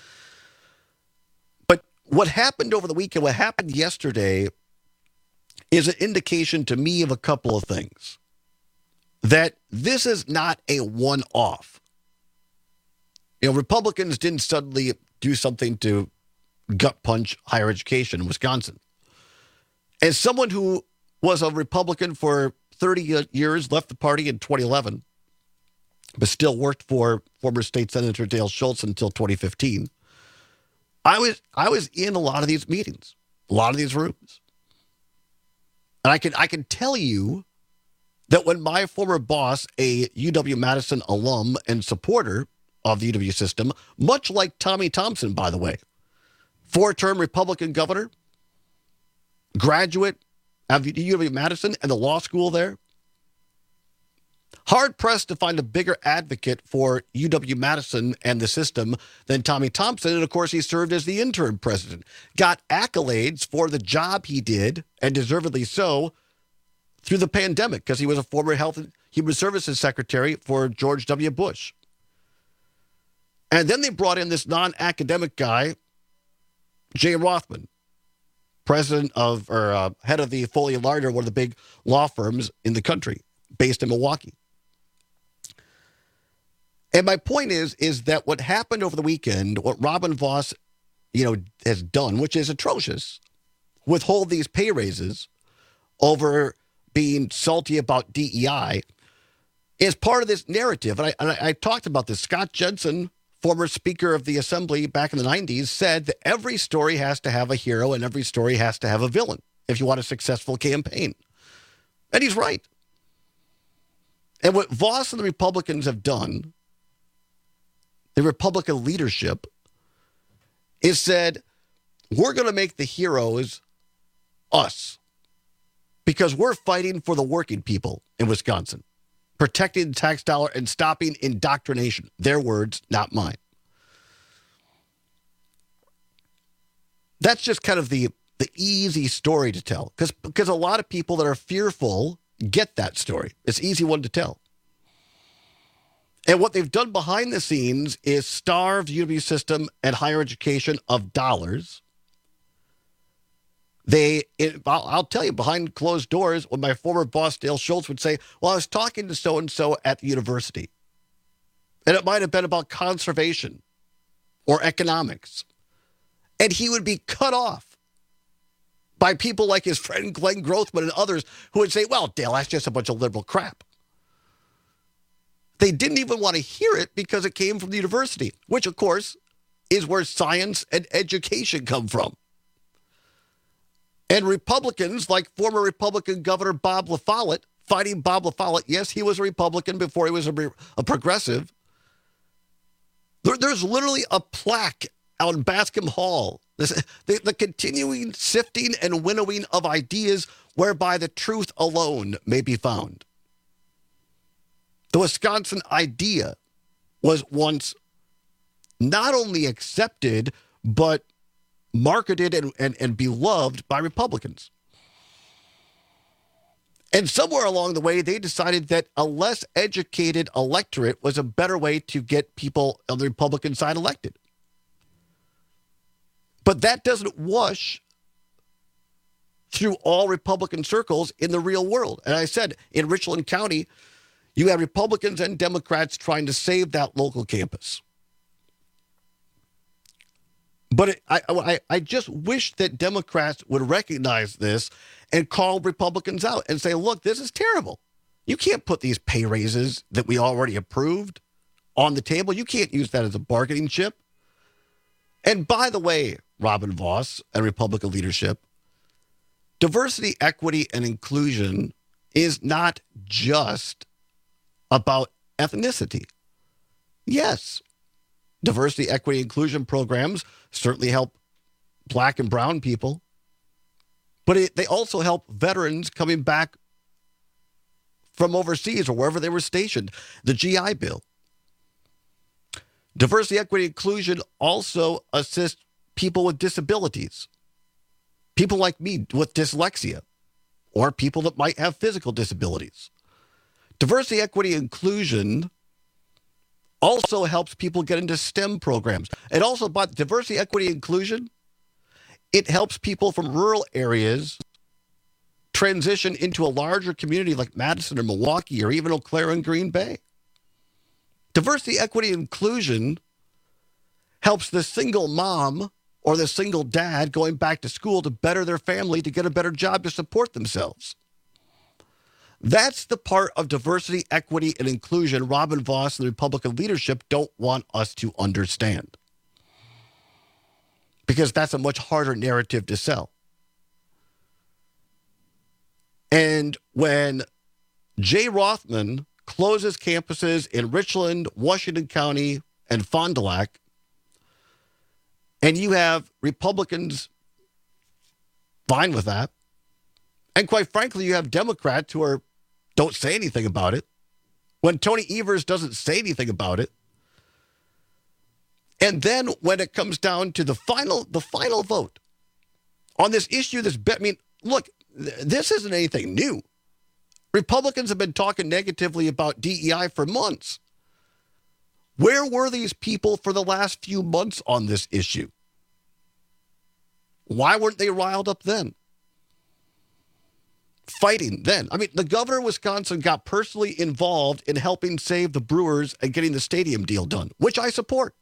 But what happened over the weekend, what happened yesterday, is an indication to me of a couple of things. That this is not a one-off. You know, Republicans didn't suddenly do something to gut punch higher education in Wisconsin. As someone who was a Republican for thirty years, left the party in twenty eleven, but still worked for former State Senator Dale Schultz until twenty fifteen. I was I was in a lot of these meetings, a lot of these rooms. And I can I can tell you that when my former boss, a U W-Madison alum and supporter of the U W system, much like Tommy Thompson, by the way, four-term Republican governor, graduate of U W-Madison and the law school there, hard-pressed to find a bigger advocate for U W-Madison and the system than Tommy Thompson. And, of course, he served as the interim president. Got accolades for the job he did, and deservedly so, through the pandemic, because he was a former Health and Human Services secretary for George W. Bush. And then they brought in this non-academic guy, Jay Rothman, president of, or uh, head of the Foley and Lardner, one of the big law firms in the country, based in Milwaukee. And my point is, is that what happened over the weekend, what Robin Vos, you know, has done, which is atrocious, withhold these pay raises over being salty about D E I, is part of this narrative. And I, and I, I talked about this. Scott Jensen, former Speaker of the Assembly back in the nineties, said that every story has to have a hero and every story has to have a villain if you want a successful campaign. And he's right. And what Vos and the Republicans have done, the Republican leadership, is said, we're going to make the heroes us because we're fighting for the working people in Wisconsin, protecting the tax dollar and stopping indoctrination. Their words, not mine. That's just kind of the, the easy story to tell, because because a lot of people that are fearful get that story. It's an easy one to tell. And what they've done behind the scenes is starve the U W system and higher education of dollars. They, it, I'll, I'll tell you, behind closed doors, when my former boss, Dale Schultz, would say, well, I was talking to so-and-so at the university, and it might have been about conservation or economics. And he would be cut off by people like his friend Glenn Grothman and others who would say, well, Dale, that's just a bunch of liberal crap. They didn't even want to hear it because it came from the university, which, of course, is where science and education come from. And Republicans, like former Republican Governor Bob La Follette, fighting Bob La Follette, yes, he was a Republican before he was a, a progressive. There, there's literally a plaque out in Bascom Hall. This, the, the continuing sifting and winnowing of ideas whereby the truth alone may be found. The Wisconsin idea was once not only accepted, but marketed and, and, and beloved by Republicans. And somewhere along the way, they decided that a less educated electorate was a better way to get people on the Republican side elected. But that doesn't wash through all Republican circles in the real world. And I said, in Richland County, you have Republicans and Democrats trying to save that local campus. But it, I, I, I just wish that Democrats would recognize this and call Republicans out and say, look, this is terrible. You can't put these pay raises that we already approved on the table. You can't use that as a bargaining chip. And by the way, Robin Vos and Republican leadership, diversity, equity, and inclusion is not just about ethnicity. Yes, diversity, equity, inclusion programs certainly help black and brown people, but it, they also help veterans coming back from overseas or wherever they were stationed. The G I Bill. Diversity, equity, inclusion also assists people with disabilities, people like me with dyslexia, or people that might have physical disabilities. Diversity, equity, inclusion also helps people get into STEM programs. And also, by diversity, equity, inclusion, it helps people from rural areas transition into a larger community like Madison or Milwaukee or even Eau Claire and Green Bay. Diversity, equity, inclusion helps the single mom or the single dad going back to school to better their family, to get a better job, to support themselves. That's the part of diversity, equity, and inclusion Robin Vos and the Republican leadership don't want us to understand. Because that's a much harder narrative to sell. And when Jay Rothman closes campuses in Richland, Washington County, and Fond du Lac, and you have Republicans fine with that, and quite frankly, you have Democrats who are don't say anything about it, when Tony Evers doesn't say anything about it, and then when it comes down to the final the final vote on this issue, this I mean, look, th- this isn't anything new. Republicans have been talking negatively about D E I for months. Where were these people for the last few months on this issue? Why weren't they riled up then? Fighting then. I mean, the governor of Wisconsin got personally involved in helping save the Brewers and getting the stadium deal done, which I support.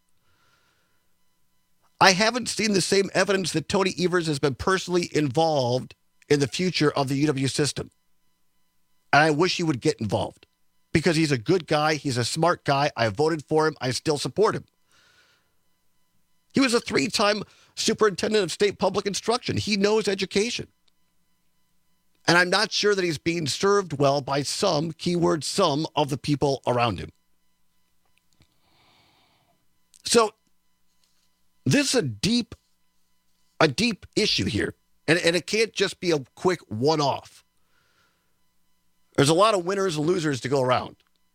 I haven't seen the same evidence that Tony Evers has been personally involved in the future of the U W system. And I wish he would get involved because he's a good guy. He's a smart guy. I voted for him. I still support him. He was a three-time superintendent of state public instruction. He knows education. And I'm not sure that he's being served well by some, keyword some, of the people around him. So this is a deep, a deep issue here. And, and it can't just be a quick one-off. There's a lot of winners and losers to go around.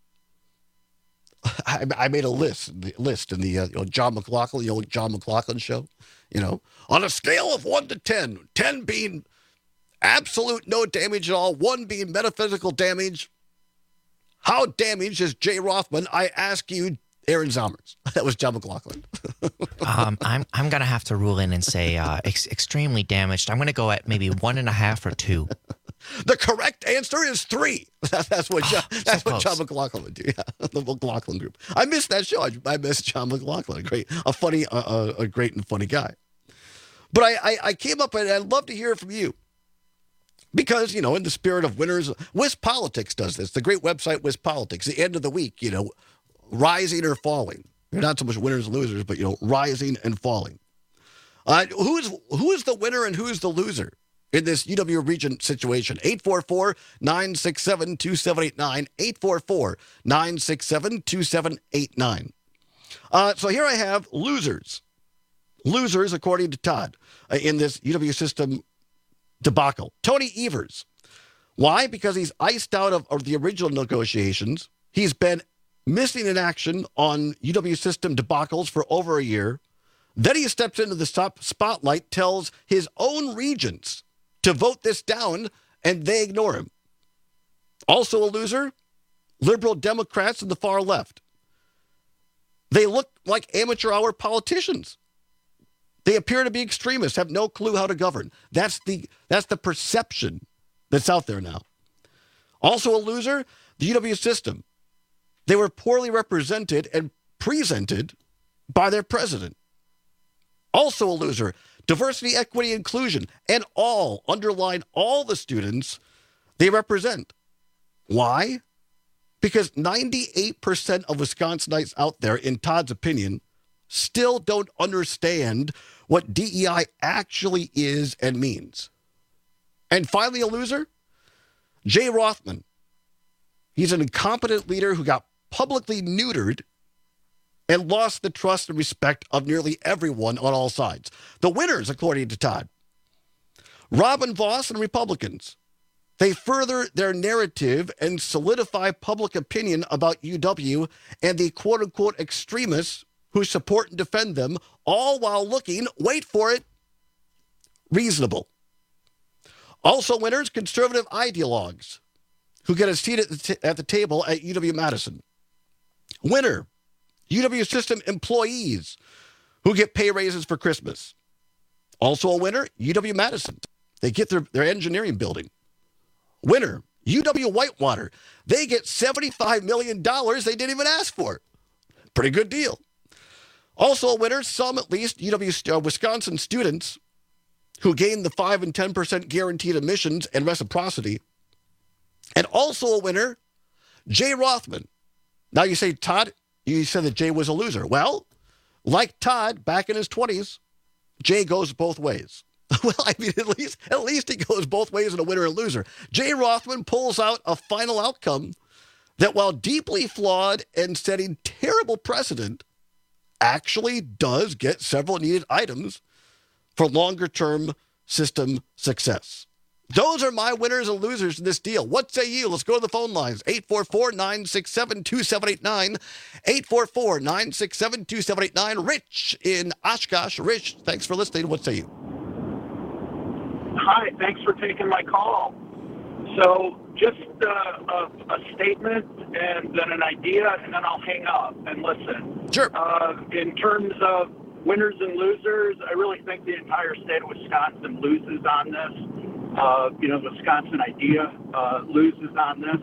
I, I made a list, list in the uh, you know, John McLaughlin, the old John McLaughlin show. You know, on a scale of one to ten, ten being absolute no damage at all, one being metaphysical damage. How damaged is Jay Rothman? I ask you, Aaron Zomers. That was John McLaughlin. um, I'm I'm gonna have to rule in and say uh, ex- extremely damaged. I'm gonna go at maybe one and a half or two. The correct answer is three. That's what John, oh, that's so what John McLaughlin would do. Yeah, the McLaughlin group. I missed that show. I, I missed John McLaughlin. A great, a funny, uh, a great and funny guy. But I, I, I came up and I'd love to hear from you. Because, you know, in the spirit of winners, WisPolitics does this. The great website WisPolitics. The end of the week, you know, rising or falling. They're not so much winners and losers, but, you know, rising and falling. Uh, who is who is the winner and who is the loser in this U W region situation? eight four four, nine six seven, two seven eight nine. eight four four, nine six seven, two seven eight nine. Uh, so here I have losers. losers, according to Todd, uh, in this U W system debacle. Tony Evers. Why? Because he's iced out of, of the original negotiations. He's been missing in action on U W system debacles for over a year. Then he steps into the top spotlight, tells his own regents to vote this down, and they ignore him. Also a loser, liberal Democrats and the far left. They look like amateur hour politicians. They appear to be extremists, have no clue how to govern. That's the that's the perception that's out there now. Also a loser, the U W system. They were poorly represented and presented by their president. Also a loser, diversity, equity, inclusion, and all, underline all the students they represent. Why? Because ninety-eight percent of Wisconsinites out there, in Todd's opinion, still don't understand what D E I actually is and means. And finally, a loser, Jay Rothman. He's an incompetent leader who got publicly neutered and lost the trust and respect of nearly everyone on all sides. The winners, according to Todd, Robin Vos and Republicans. They further their narrative and solidify public opinion about U W and the quote-unquote extremists who support and defend them, all while looking, wait for it, reasonable. Also winners, conservative ideologues who get a seat at the, t- at the table at U W-Madison. Winner, U W system employees who get pay raises for Christmas. Also a winner, U W-Madison. They get their, their engineering building. Winner, U W-Whitewater. They get seventy-five million dollars they didn't even ask for. Pretty good deal. Also a winner, some at least, U W uh, Wisconsin students who gain the five and ten percent guaranteed admissions and reciprocity. And also a winner, Jay Rothman. Now you say, Todd, you said that Jay was a loser. Well, like Todd back in his twenties, Jay goes both ways. Well, I mean, at least at least he goes both ways in a winner and loser. Jay Rothman pulls out a final outcome that, while deeply flawed and setting terrible precedent, actually does get several needed items for longer-term system success. Those are my winners and losers in this deal. What say you? Let's go to the phone lines. eight four four, nine six seven, two seven eight nine. eight four four, nine six seven, two seven eight nine. Rich in Oshkosh. Rich, thanks for listening. What say you? Hi, thanks for taking my call. So just uh, a, a statement and then an idea, and then I'll hang up and listen. Sure. Uh, in terms of winners and losers, I really think the entire state of Wisconsin loses on this. Uh, you know, the Wisconsin idea uh, loses on this.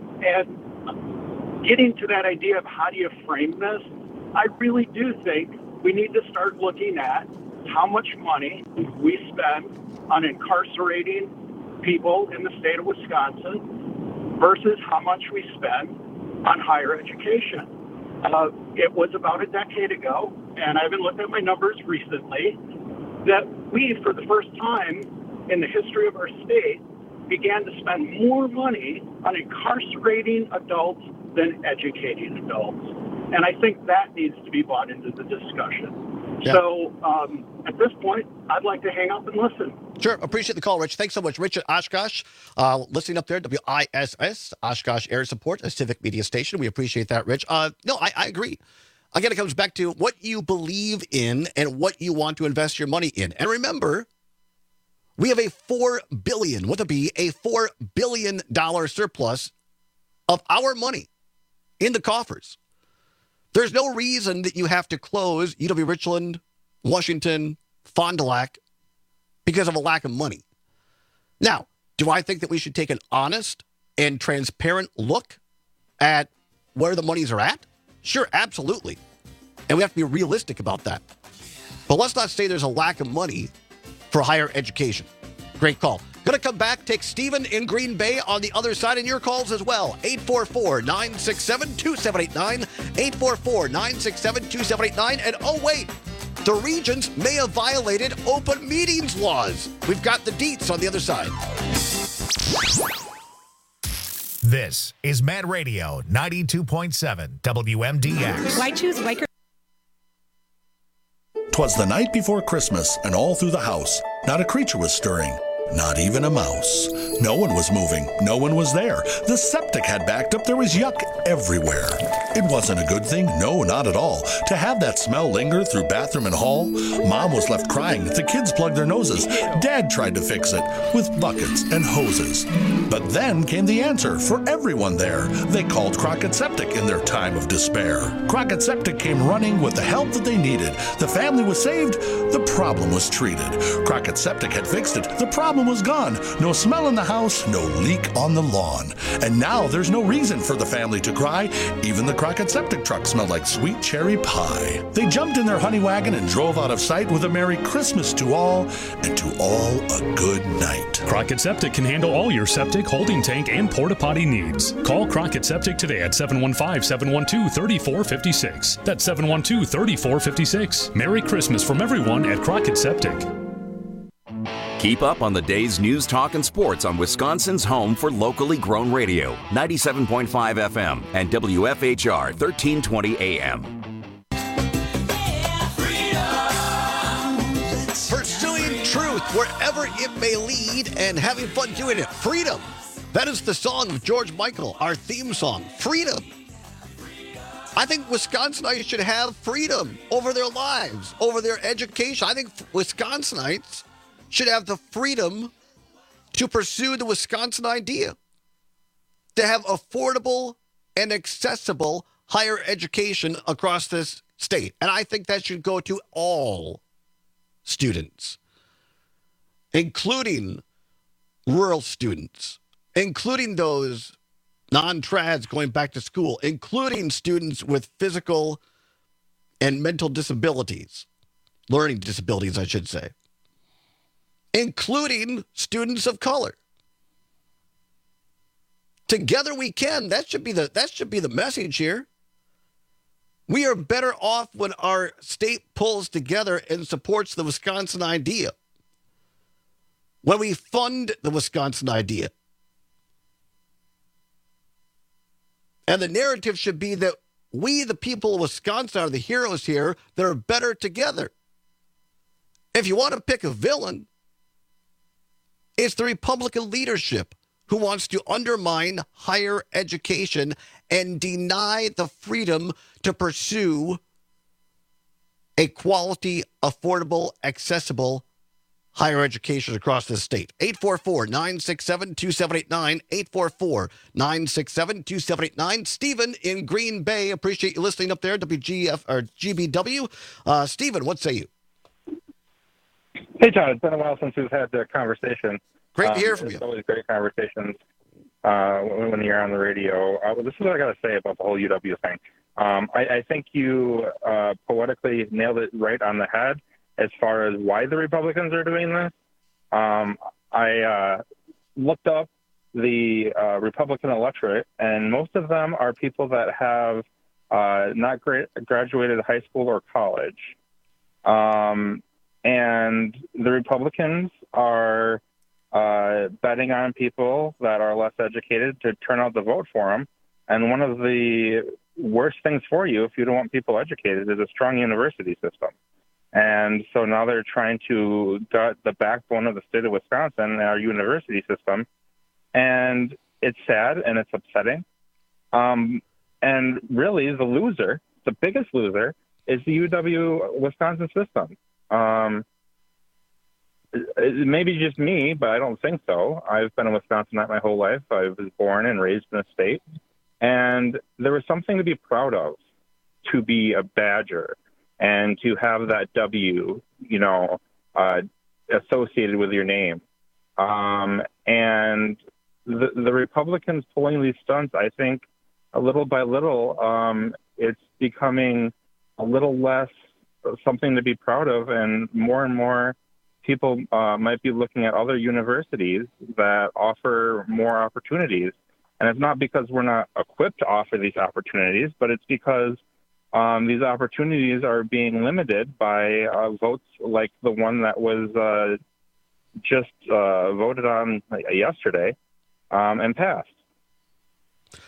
And getting to that idea of how do you frame this, I really do think we need to start looking at how much money we spend on incarcerating people in the state of Wisconsin versus how much we spend on higher education. Uh, it was about a decade ago, and I've been looking at my numbers recently, that we, for the first time in the history of our state, began to spend more money on incarcerating adults than educating adults. And I think that needs to be brought into the discussion. Yeah. So um, at this point, I'd like to hang up and listen. Sure. Appreciate the call, Rich. Thanks so much. Rich at Oshkosh, uh, listening up there, W I S S, Oshkosh Air Support, a civic media station. We appreciate that, Rich. Uh, no, I, I agree. Again, it comes back to what you believe in and what you want to invest your money in. And remember, we have a four billion dollars, with a B, a four billion dollars surplus of our money in the coffers. There's no reason that you have to close U W Richland, Washington, Fond du Lac because of a lack of money. Now, do I think that we should take an honest and transparent look at where the monies are at? Sure, absolutely. And we have to be realistic about that. But let's not say there's a lack of money for higher education. Great call. Going to come back, take Stephen in Green Bay on the other side, and your calls as well. eight four four, nine six seven, two seven eight nine. eight four four, nine six seven, two seven eight nine. And oh, wait, the regents may have violated open meetings laws. We've got the deets on the other side. This is Mad Radio ninety-two point seven W M D X. Why choose Riker? 'Twas the night before Christmas, and all through the house, not a creature was stirring. Not even a mouse. No one was moving. No one was there. The septic had backed up. There was yuck everywhere. It wasn't a good thing. No, not at all. To have that smell linger through bathroom and hall. Mom was left crying. The kids plugged their noses. Dad tried to fix it with buckets and hoses. But then came the answer for everyone there. They called Crockett Septic in their time of despair. Crockett Septic came running with the help that they needed. The family was saved. The problem was treated. Crockett Septic had fixed it. The problem was gone. No smell in the house, no leak on the lawn. And now there's no reason for the family to cry. Even the Crockett Septic truck smelled like sweet cherry pie. They jumped in their honey wagon and drove out of sight with a Merry Christmas to all, and to all a good night. Crockett Septic can handle all your septic, holding tank, and porta potty needs. Call Crockett Septic today at seven one five, seven one two, three four five six. That's seven one two, three four five six. Merry Christmas from everyone at Crockett Septic. Keep up on the day's news, talk, and sports on Wisconsin's home for locally grown radio, ninety-seven point five F M and W F H R thirteen twenty A M. Pursuing truth wherever it may lead and having fun doing it. Freedom. That is the song of George Michael, our theme song. Freedom. I think Wisconsinites should have freedom over their lives, over their education. I think Wisconsinites should have the freedom to pursue the Wisconsin idea, to have affordable and accessible higher education across this state. And I think that should go to all students, including rural students, including those non-trads going back to school, including students with physical and mental disabilities, learning disabilities, I should say, including students of color. Together we can. That should be the that should be the message here. We are better off when our state pulls together and supports the Wisconsin idea. When we fund the Wisconsin idea. And the narrative should be that we, the people of Wisconsin, are the heroes here that are better together. If you want to pick a villain, it's the Republican leadership who wants to undermine higher education and deny the freedom to pursue a quality, affordable, accessible higher education across the state. eight four four, nine six seven, two seven eight nine, eight four four, nine six seven, two seven eight nine. Stephen in Green Bay, appreciate you listening up there, W G F or G B W. Uh, Stephen, what say you? Hey, John, it's been a while since we've had the conversation. Great to hear um, from it's you. It's always great conversations uh, when, when you're on the radio. Uh, well, this is what I got to say about the whole U W thing. Um, I, I think you uh, poetically nailed it right on the head as far as why the Republicans are doing this. Um, I uh, looked up the uh, Republican electorate, and most of them are people that have uh, not gra- graduated high school or college. Um, and the Republicans are uh, betting on people that are less educated to turn out to vote for them. And one of the worst things for you, if you don't want people educated, is a strong university system. And so now they're trying to gut the backbone of the state of Wisconsin, our university system. And it's sad and it's upsetting. Um, and really, the loser, the biggest loser, is the U W-Wisconsin system. Um, it, it may be just me, but I don't think so. I've been a Wisconsinite my whole life. I was born and raised in the state. And there was something to be proud of, to be a Badger, and to have that W, you know, uh, associated with your name. Um, and the, the Republicans pulling these stunts, I think, a little by little, um, it's becoming a little less something to be proud of, and more and more people uh, might be looking at other universities that offer more opportunities. And it's not because we're not equipped to offer these opportunities, but it's because um, these opportunities are being limited by uh, votes like the one that was uh, just uh, voted on yesterday um, and passed.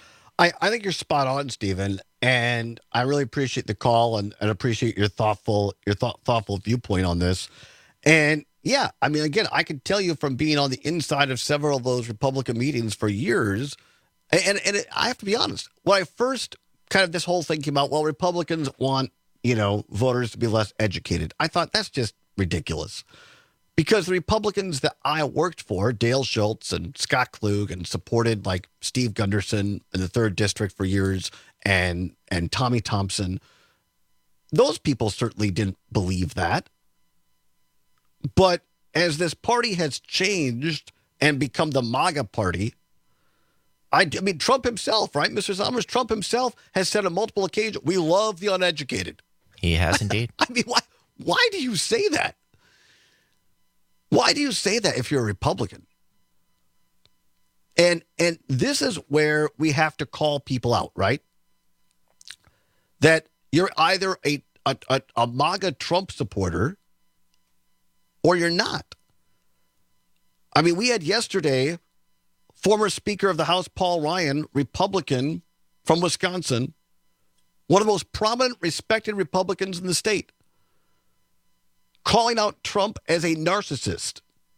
I, I think you're spot on, Stephen, and I really appreciate the call and, and appreciate your thoughtful your thought, thoughtful viewpoint on this. And yeah, I mean, again, I can tell you from being on the inside of several of those Republican meetings for years, and and it, I have to be honest, when I first kind of this whole thing came out, well, Republicans want, you know, voters to be less educated. I thought that's just ridiculous. Because the Republicans that I worked for, Dale Schultz and Scott Klug, and supported like Steve Gunderson in the third district for years, and and Tommy Thompson, those people certainly didn't believe that. But as this party has changed and become the MAGA party, I, I mean, Trump himself, right? Mister Summers, Trump himself has said on multiple occasions, we love the uneducated. He has indeed. I mean, why, why do you say that? Why do you say that if you're a Republican? And and this is where we have to call people out, right? That you're either a a, a, a MAGA Trump supporter or you're not. I mean, we had yesterday former Speaker of the House Paul Ryan, Republican from Wisconsin, one of the most prominent, respected Republicans in the state, calling out Trump as a narcissist.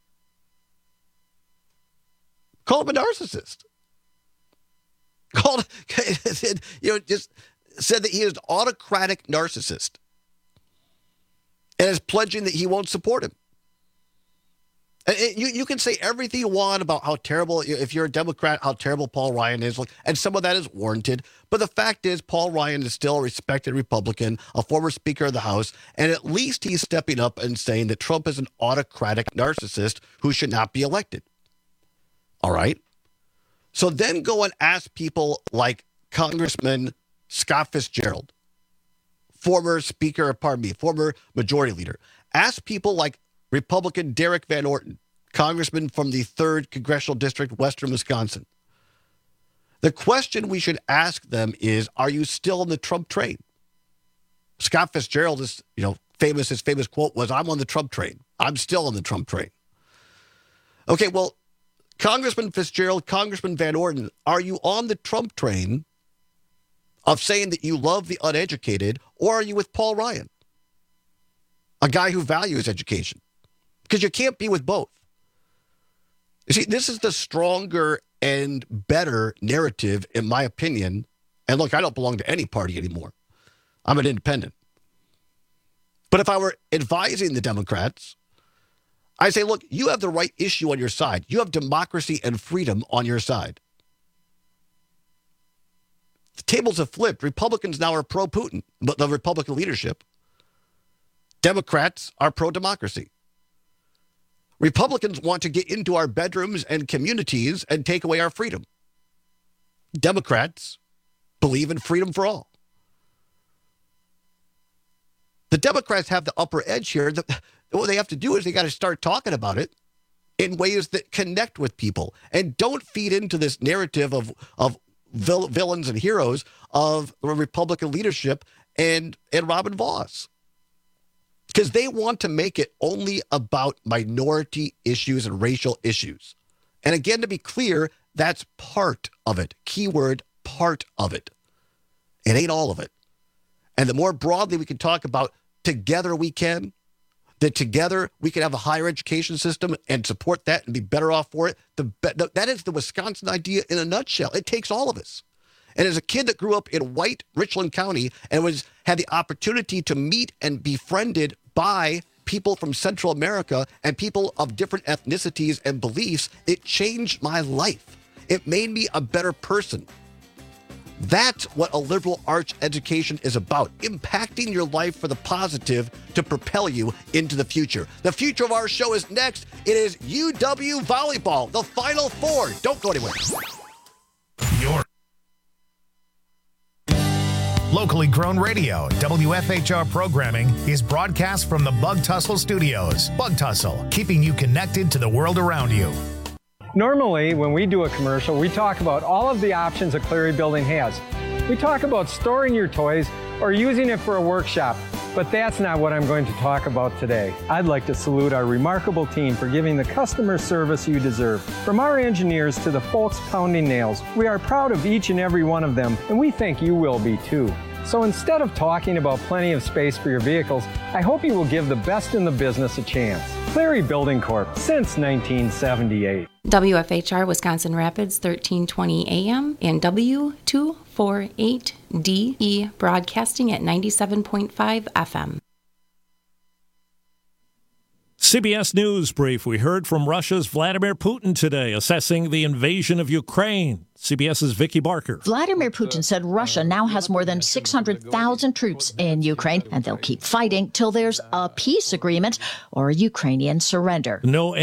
Call him a narcissist. Called, you know, just said that he is an autocratic narcissist and is pledging that he won't support him. And it, you, you can say everything you want about how terrible, if you're a Democrat, how terrible Paul Ryan is, and some of that is warranted. But the fact is, Paul Ryan is still a respected Republican, a former Speaker of the House, and at least he's stepping up and saying that Trump is an autocratic narcissist who should not be elected. All right? So then go and ask people like Congressman Scott Fitzgerald, former Speaker, pardon me, former Majority Leader. Ask people like Republican Derek Van Orton, congressman from the third Congressional District, Western Wisconsin. The question we should ask them is, are you still on the Trump train? Scott Fitzgerald is, you know, famous, his famous quote was, I'm on the Trump train. I'm still on the Trump train. Okay, well, Congressman Fitzgerald, Congressman Van Orton, are you on the Trump train of saying that you love the uneducated, or are you with Paul Ryan, a guy who values education? Because you can't be with both. You see, this is the stronger and better narrative, in my opinion. And look, I don't belong to any party anymore. I'm an independent. But if I were advising the Democrats, I say, look, you have the right issue on your side. You have democracy and freedom on your side. The tables have flipped. Republicans now are pro-Putin, but the Republican leadership. Democrats are pro-democracy. Republicans want to get into our bedrooms and communities and take away our freedom. Democrats believe in freedom for all. The Democrats have the upper edge here. The, what they have to do is they got to start talking about it in ways that connect with people and don't feed into this narrative of, of vil- villains and heroes of the Republican leadership and, and Robin Vos. Because they want to make it only about minority issues and racial issues. And again, to be clear, that's part of it. Keyword, part of it. It ain't all of it. And the more broadly we can talk about together we can, that together we can have a higher education system and support that and be better off for it, the be- that is the Wisconsin idea in a nutshell. It takes all of us. And as a kid that grew up in white Richland County and was had the opportunity to meet and be befriended by people from Central America and people of different ethnicities and beliefs, it changed my life. It made me a better person. That's what a liberal arts education is about, impacting your life for the positive to propel you into the future. The future of our show is next. It is U W Volleyball, the Final Four. Don't go anywhere. Your locally grown radio, W F H R programming is broadcast from the Bug Tussle Studios. Bug Tussle, keeping you connected to the world around you. Normally, when we do a commercial, we talk about all of the options a Cleary building has. We talk about storing your toys or using it for a workshop. But that's not what I'm going to talk about today. I'd like to salute our remarkable team for giving the customer service you deserve. From our engineers to the folks pounding nails, we are proud of each and every one of them, and we think you will be too. So instead of talking about plenty of space for your vehicles, I hope you will give the best in the business a chance. Cleary Building Corp, since nineteen seventy-eight. W F H R Wisconsin Rapids, thirteen twenty A M and W two forty-eight D E broadcasting at ninety-seven point five F M. C B S News Brief. We heard from Russia's Vladimir Putin today assessing the invasion of Ukraine. CBS's Vicki Barker. Vladimir Putin said Russia now has more than six hundred thousand troops in Ukraine, and they'll keep fighting till there's a peace agreement or a Ukrainian surrender. No